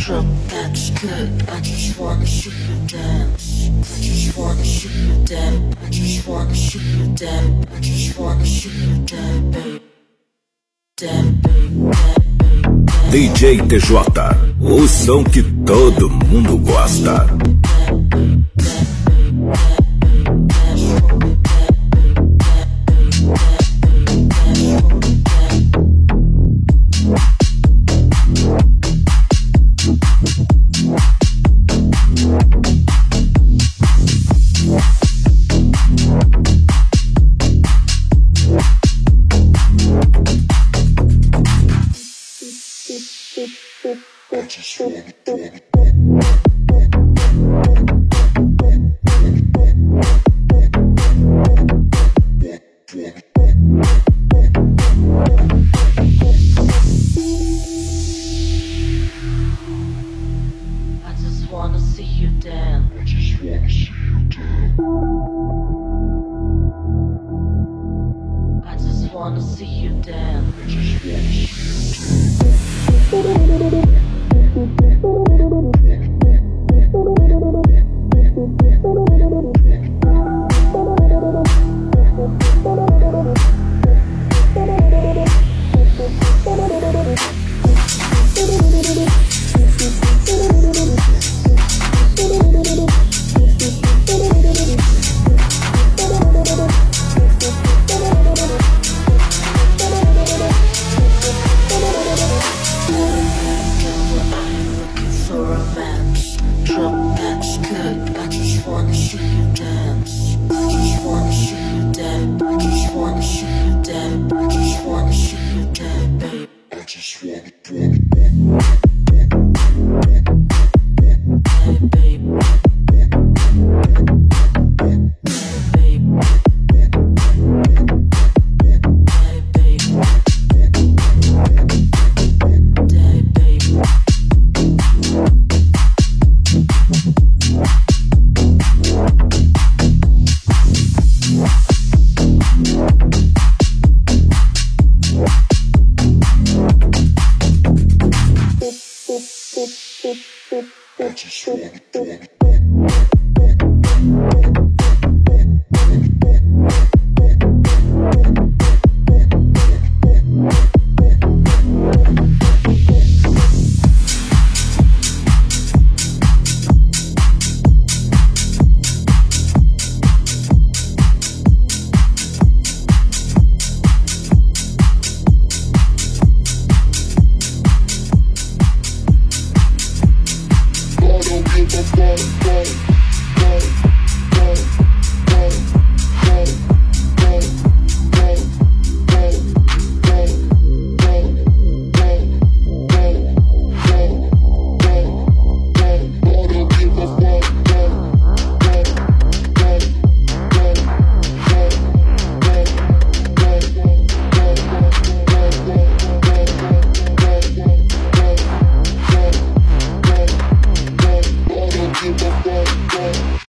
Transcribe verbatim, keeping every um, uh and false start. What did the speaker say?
drop, that's good. I just wanna see you dance. I just wanna see you dance. I just wanna see you dance. I just wanna see you dance, babe. Dance, babe. D J T J, o som que todo mundo gosta. Don't give a fuck, fuck.